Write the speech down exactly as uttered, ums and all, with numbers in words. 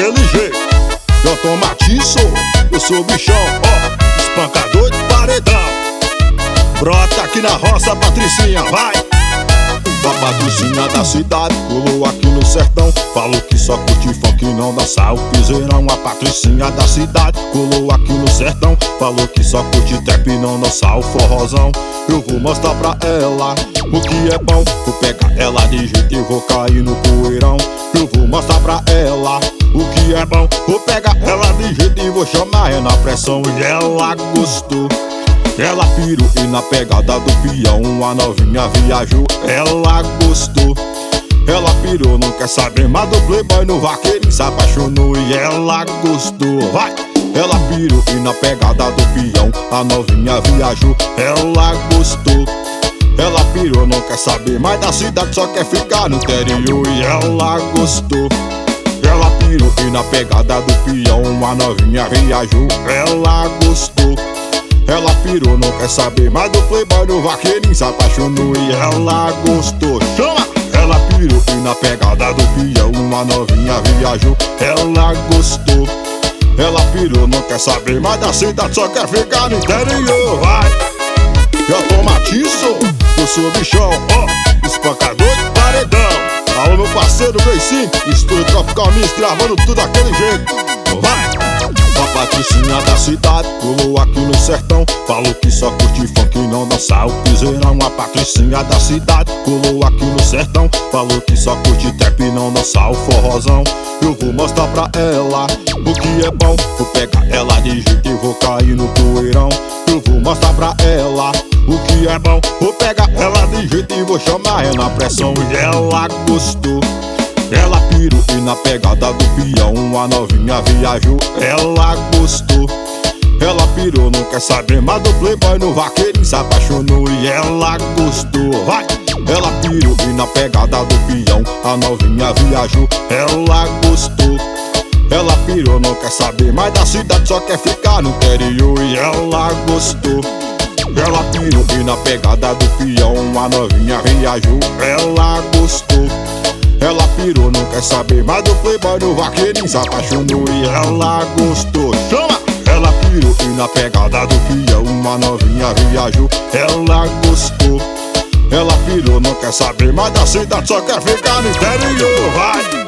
daquele jeito. Eu tô matiço, eu sou o bichão, ó, espancador de paredão. Brota aqui na roça, Patricinha, vai! A Patricinha da cidade pulou aqui no sertão, falou que só curte funk e não dança o piseirão. A Patricinha da cidade pulou aqui no sertão, falou que só curte trap e não dança o forrozão. Eu vou mostrar pra ela o que é bom, vou pegar ela de jeito e vou cair no poeirão. Eu vou mostrar pra ela o que é bom, vou pegar ela de jeito e vou chamar ela na pressão. E ela gostou, ela pirou e na pegada do peão a novinha viajou. Ela gostou, ela pirou, não quer saber mais do playboy, no vaqueirinho se apaixonou. E ela gostou, vai! Ela pirou e na pegada do peão a novinha viajou. Ela gostou, ela pirou, não quer saber mais da cidade, só quer ficar no interior. E ela gostou, ela pirou e na pegada do peão a novinha viajou. Ela gostou, ela pirou, não quer saber mais do playboy, no vaqueirinho se apaixonou. E ela gostou, chama! Ela pirou e na pegada do peão a novinha viajou. Ela gostou, ela pirou, não quer saber mais da cidade, só quer ficar no interior, vai! Eu tô matiço, eu sou o bichão, ó, espancador de paredão. Alô meu parceiro Gleicinho, Estúdio Tropical Mix, gravando tudo daquele jeito, vai! A Patricinha da cidade pulou aqui no sertão, falou que só curte funk e não dança o piseirão. A Patricinha da cidade pulou aqui no sertão, falou que só curte trap e não dança o forrozão. Eu vou mostrar pra ela o que é bom, vou pegar ela de jeito e vou cair no poeirão. Eu vou mostrar pra ela o que é bom, vou pegar ela de jeito e vou chamar ela na pressão. E ela gostou, ela pirou e na pegada do peão a novinha viajou. Ela gostou, ela pirou, não quer saber mais do playboy, no vaqueirinho se apaixonou. E ela gostou, vai! Ela pirou e na pegada do peão a novinha viajou. Ela gostou, ela pirou, não quer saber mais da cidade, só quer ficar no interior. E ela gostou, ela pirou e na pegada do peão a novinha viajou. Ela gostou, ela pirou, não quer saber mais do playboy, no vaqueirinho se apaixonou. E ela gostou, chama! Ela pirou e na pegada do peão a novinha viajou. Ela gostou, ela pirou, não quer saber mais da cidade, só quer ficar no interior, vai!